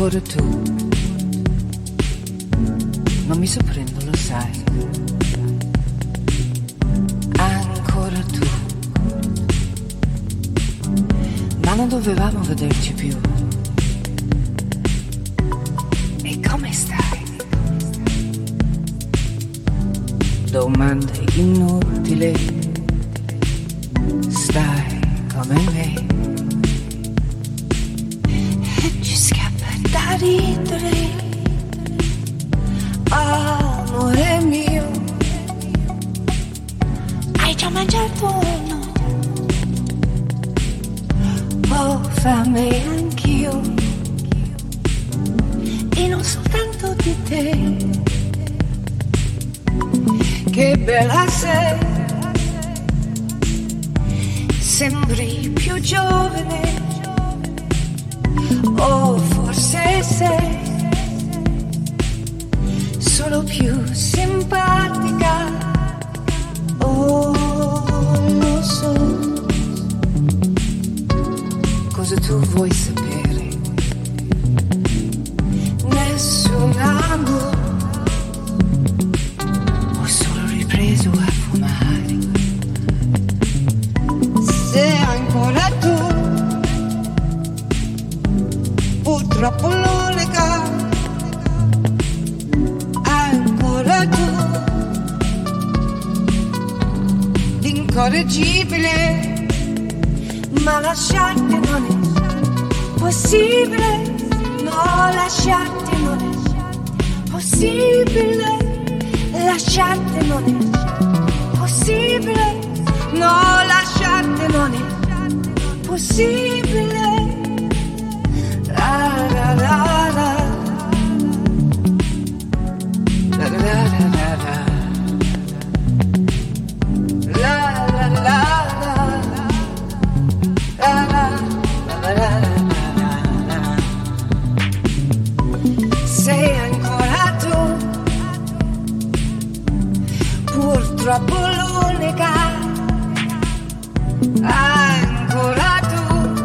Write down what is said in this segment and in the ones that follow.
ancora tu. Non mi sorprendo, lo sai. Ancora tu. Ma non dovevamo vederci più. E come stai? Domande inutili. Stai come me. E ci scappa da ridere. Amore mio, hai già mangiato o no? Ho fame anch'io, e non soltanto di te. Che bella sei, sembri più giovane, o forse sei solo più simpatica. Oh, lo so. Cosa tu vuoi sapere? Nessun amore. Ho solo ripreso a fumare. Se ancora tu, purtroppo l'unica. Ancora tu, l'incorreggibile, ma lasciarti non è possibile. No, lasciarti non è possibile. Lasciarti non è possibile. No, lasciarti non è possibile. La la la la. La la la la la. La la la la. La la la la. Sei ancora tu, purtroppo l'unica. Ancora tu,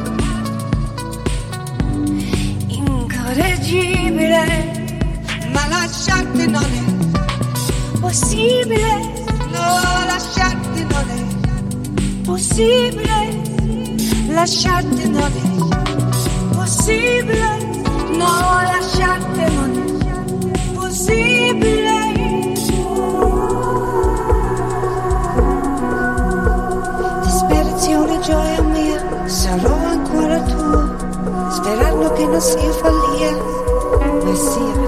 incorreggibile, ma lasciarti non è possibile. No, lasciarti non è possibile. Lasciarti non è possibile. No, lasciarti non è possibile. Disperazione, gioia mia, sarò ancora tua, sperando che non sia follia, ma sia